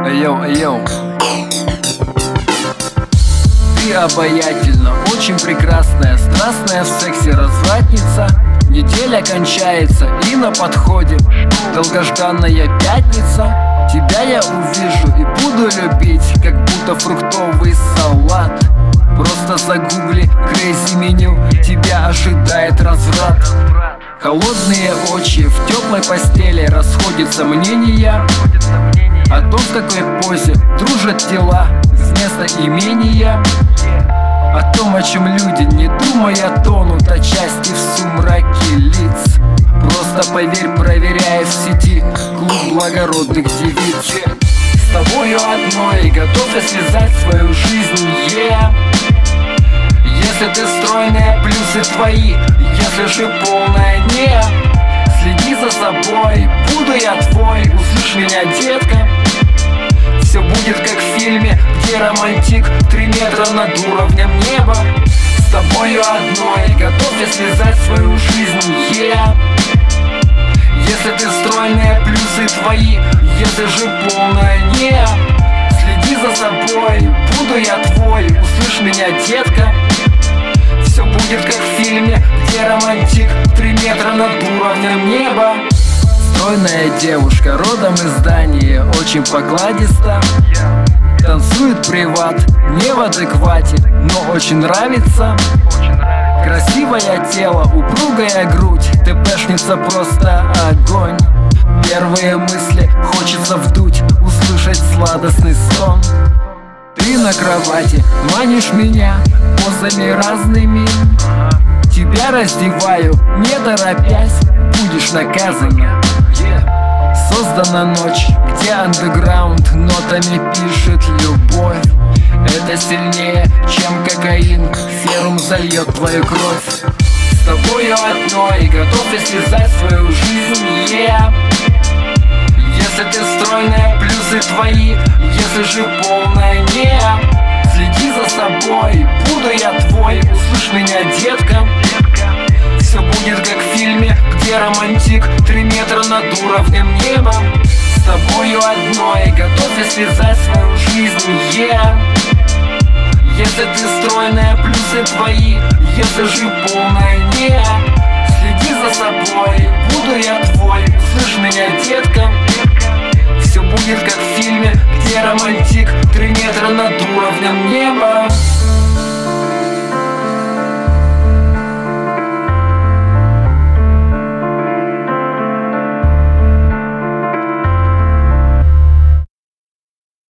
Йоу. Ты обаятельна, очень прекрасная, страстная в сексе развратница. Неделя кончается и на подходе долгожданная пятница. Тебя я увижу и буду любить, как будто фруктовый салат. Просто загугли crazy меню, тебя ожидает разврат. Холодные очи в теплой постели, расходятся мнения о том, в какой позе дружат тела с места имения. О том, о чем люди, не думая, тонут отчасти в сумраке лиц. Просто поверь, проверяя в сети клуб благородных девиц. С тобою одной готов я связать свою жизнь, Если ты стройная, плюсы твои, если же полная не. Следи за собой, буду я твой, услышь меня, детка. Все будет как в фильме, где романтик 3 метра над уровнем неба. С тобою одной готов я связать свою жизнь, Если ты стройная, плюсы твои, если же полная не. Следи за собой, буду я твой, услышь меня, детка. Все будет как в фильме, где романтик 3 метра над уровнем неба. Стройная девушка, родом из Дании, очень покладиста. Танцует приват, не в адеквате, но очень нравится. Красивое тело, упругая грудь, ТПшница просто огонь. Первые мысли хочется вдуть, услышать сладостный стон. Ты на кровати манишь меня позами разными. Тебя раздеваю, не торопясь, будешь наказана. Создана ночь, где андеграунд нотами пишет любовь. Это сильнее, чем кокаин, ферум зальет твою кровь. С тобою одной готов я связать свою жизнь, Если ты стройная, плюсы твои, если же полная не. Следи за собой, буду я твой, услышь меня, детка. Все будет как в фильме, где романтик 3 метра над уровнем неба. С тобою одной готов я связать свою жизнь, Если ты стройная, плюсы твои, если же полная не. Следи за собой, буду я твой, услышь меня, детка. Все будет как в фильме, где романтик 3 метра над уровнем неба.